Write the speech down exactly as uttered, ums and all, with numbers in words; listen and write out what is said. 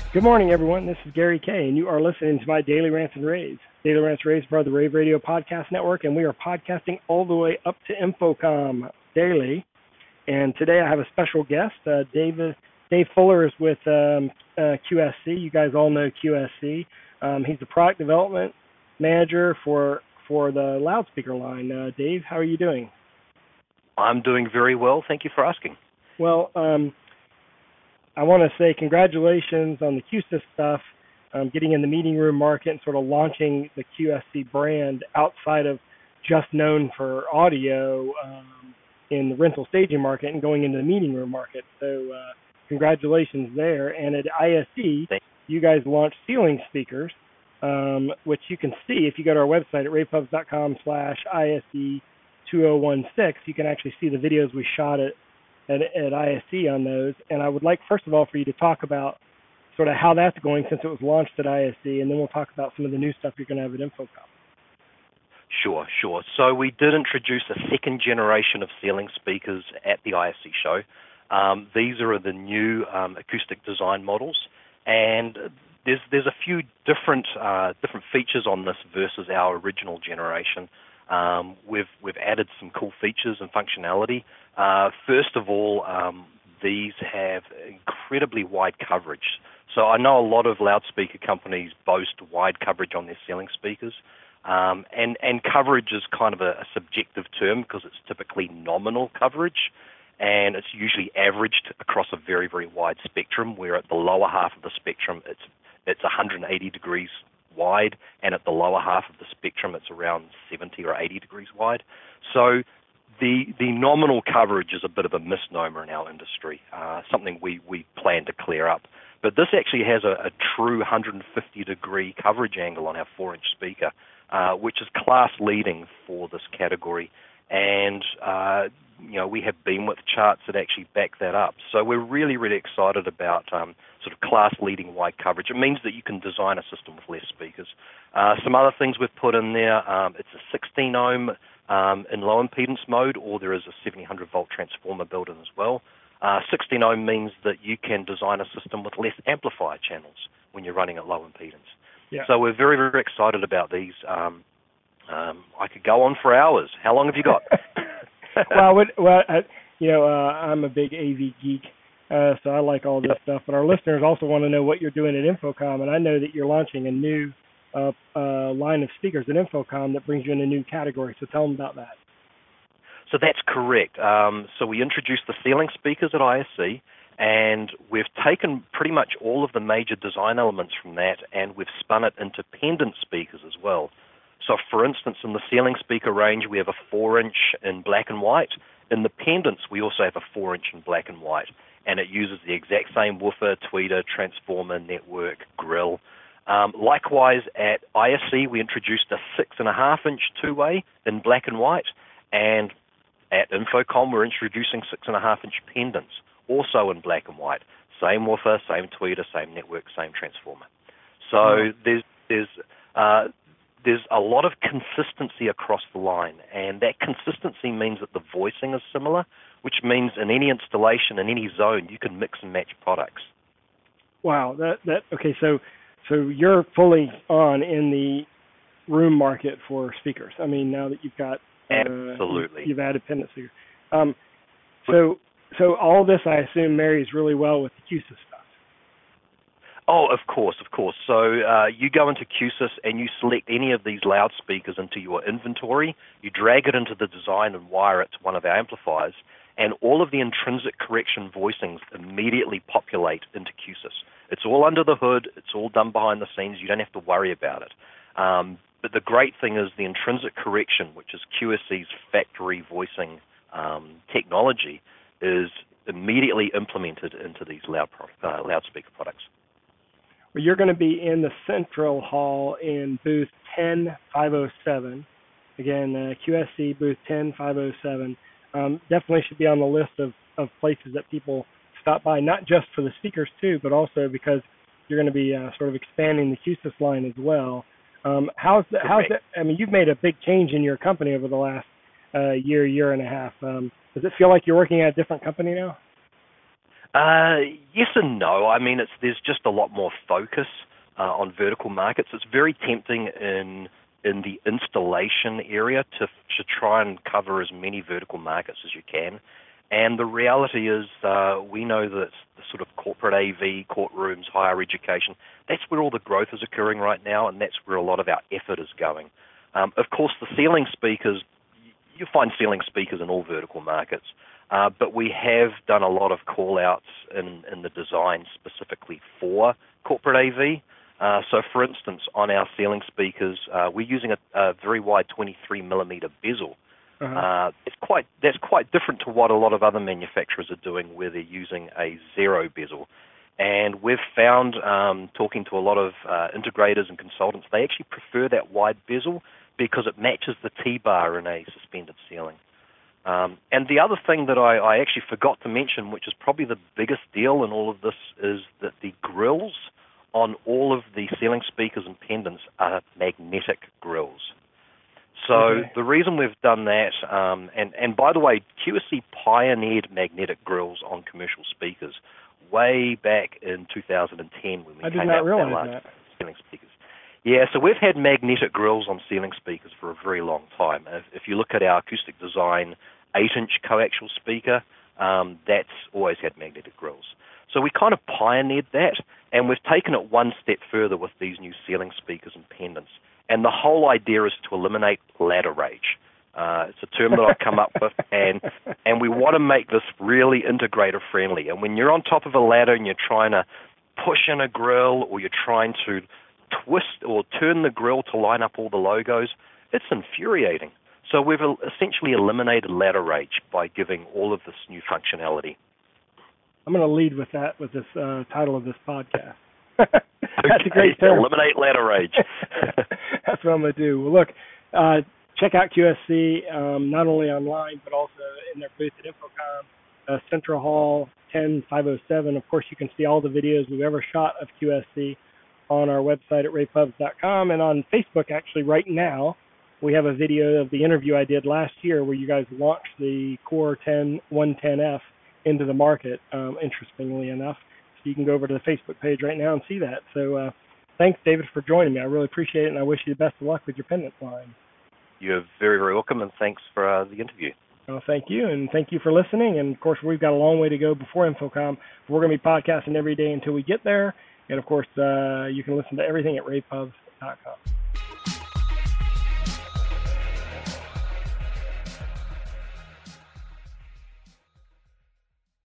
Good morning, everyone. This is Gary Kay, and you are listening to my Daily Rants and Raves. Daily Rants and Raves is part of the Rave Radio Podcast Network, and we are podcasting all the way up to InfoComm daily. And today I have a special guest. Uh, Dave, Dave Fuller is with um, uh, Q S C. You guys all know Q S C. Um, he's the product development manager for for the loudspeaker line. Uh, Dave, how are you doing? I'm doing very well. Thank you for asking. Well, um, I want to say congratulations on the Q S Y S stuff, um, getting in the meeting room market and sort of launching the Q S C brand outside of just known for audio um, in the rental staging market and going into the meeting room market. So uh, congratulations there. And at I S E, you guys launched ceiling speakers, um, which you can see if you go to our website at ravepubs.com slash ISE 2016. You can actually see the videos we shot at At, at I S C on those, and I would like, first of all, for you to talk about sort of how that's going since it was launched at I S C, and then we'll talk about some of the new stuff you're going to have at InfoComm. Sure, sure. So we did introduce a second generation of ceiling speakers at the I S C show. Um, these are the new um, acoustic design models, and there's there's a few different uh, different features on this versus our original generation. Um, we've we've added some cool features and functionality. Uh, first of all, um, these have incredibly wide coverage. So I know a lot of loudspeaker companies boast wide coverage on their ceiling speakers, um, and and coverage is kind of a, a subjective term because it's typically nominal coverage, and it's usually averaged across a very very wide spectrum. Where at the lower half of the spectrum, it's it's one hundred eighty degrees wide, and at the lower half of the spectrum it's around seventy or eighty degrees wide. So the the nominal coverage is a bit of a misnomer in our industry, uh, something we, we plan to clear up. But this actually has a, a true one hundred fifty degree coverage angle on our four inch speaker, uh, which is class leading for this category. And uh, you know, we have Beamwidth charts that actually back that up. So we're really, really excited about um, sort of class-leading wide coverage. It means that you can design a system with less speakers. Uh, some other things we've put in there, um, it's a sixteen ohm um, in low impedance mode, or there is a seventeen hundred volt transformer built in as well. Uh, sixteen ohm means that you can design a system with less amplifier channels when you're running at low impedance. Yeah. So we're very, very excited about these. Um, um, I could go on for hours. How long have you got? well, what, well, I, you know, uh, I'm a big A V geek, uh, so I like all this stuff. But our listeners also want to know what you're doing at InfoComm, and I know that you're launching a new uh, uh, line of speakers at InfoComm that brings you in a new category. So tell them about that. So that's correct. Um, so we introduced the ceiling speakers at I S C, and we've taken pretty much all of the major design elements from that, and we've spun it into pendant speakers as well. So, for instance, in the ceiling speaker range, we have a four inch in black and white. In the pendants, we also have a four inch in black and white, and it uses the exact same woofer, tweeter, transformer, network, grill. Um, likewise, at I S C, we introduced a six and a half inch two-way in black and white, and at InfoComm, we're introducing six and a half inch pendants, also in black and white. Same woofer, same tweeter, same network, same transformer. So mm-hmm. there's there's uh, There's a lot of consistency across the line, and that consistency means that the voicing is similar, which means in any installation, in any zone, you can mix and match products. Wow, that that okay. So, so you're fully on in the room market for speakers. I mean, now that you've got uh, absolutely, you've, you've added pendant speakers. Um, so, so all this, I assume, marries really well with the Q S Y S stuff. Oh, of course, of course. So uh, you go into Q S Y S and you select any of these loudspeakers into your inventory. You drag it into the design and wire it to one of our amplifiers, and all of the intrinsic correction voicings immediately populate into Q S Y S. It's all under the hood. It's all done behind the scenes. You don't have to worry about it. Um, but the great thing is the intrinsic correction, which is Q S C's factory voicing um, technology, is immediately implemented into these loud pro- uh, loudspeaker products. Well, you're going to be in the Central Hall in booth ten five oh seven. Again, uh, Q S C booth ten five oh seven. Um, definitely should be on the list of, of places that people stop by, not just for the speakers too, but also because you're going to be uh, sort of expanding the Q S Y S line as well. Um, how's the, how's that? I mean, you've made a big change in your company over the last uh, year, year and a half. Um, does it feel like you're working at a different company now? Uh, yes and no. I mean, it's there's just a lot more focus uh, on vertical markets. It's very tempting in in the installation area to to try and cover as many vertical markets as you can. And the reality is, uh, we know that the sort of corporate A V, courtrooms, higher education, that's where all the growth is occurring right now, and that's where a lot of our effort is going. Um, of course, the ceiling speakers, you find ceiling speakers in all vertical markets. Uh, but we have done a lot of call-outs in, in the design specifically for corporate A V. Uh, so, for instance, on our ceiling speakers, uh, we're using a, a very wide twenty-three millimeter bezel. Uh-huh. Uh, it's quite that's quite different to what a lot of other manufacturers are doing, where they're using a zero bezel. And we've found, um, talking to a lot of uh, integrators and consultants, they actually prefer that wide bezel because it matches the T-bar in a suspended ceiling. Um, and the other thing that I, I actually forgot to mention, which is probably the biggest deal in all of this, is that the grills on all of the ceiling speakers and pendants are magnetic grills. So okay. The reason we've done that, um, and, and by the way, Q S C pioneered magnetic grills on commercial speakers way back in two thousand ten when we I came did not out with our realize large that. ceiling speakers. Yeah, so we've had magnetic grills on ceiling speakers for a very long time. If, if you look at our acoustic design eight-inch coaxial speaker, um, that's always had magnetic grills. So we kind of pioneered that, and we've taken it one step further with these new ceiling speakers and pendants. And the whole idea is to eliminate ladder rage. Uh, it's a term that I've come up with, and and we want to make this really integrator-friendly. And when you're on top of a ladder and you're trying to push in a grill, or you're trying to twist or turn the grill to line up all the logos, it's infuriating. So we've essentially eliminated ladder rage by giving all of this new functionality. I'm going to lead with that, with this uh, title of this podcast. That's a great term. Eliminate ladder rage. That's what I'm going to do. Well, look, uh, check out Q S C, um, not only online, but also in their booth at InfoComm, uh, Central Hall ten five oh seven. Of course, you can see all the videos we've ever shot of Q S C on our website at ray pubs dot com, and on Facebook, actually, right now, we have a video of the interview I did last year where you guys launched the Core ten one ten F into the market, um, interestingly enough. So you can go over to the Facebook page right now and see that. So uh, thanks, David, for joining me. I really appreciate it, and I wish you the best of luck with your pendant line. You're very, very welcome, and thanks for uh, the interview. Well, thank you, and thank you for listening. And, of course, we've got a long way to go before InfoComm. We're going to be podcasting every day until we get there. And, of course, uh, you can listen to everything at ray pubs dot com.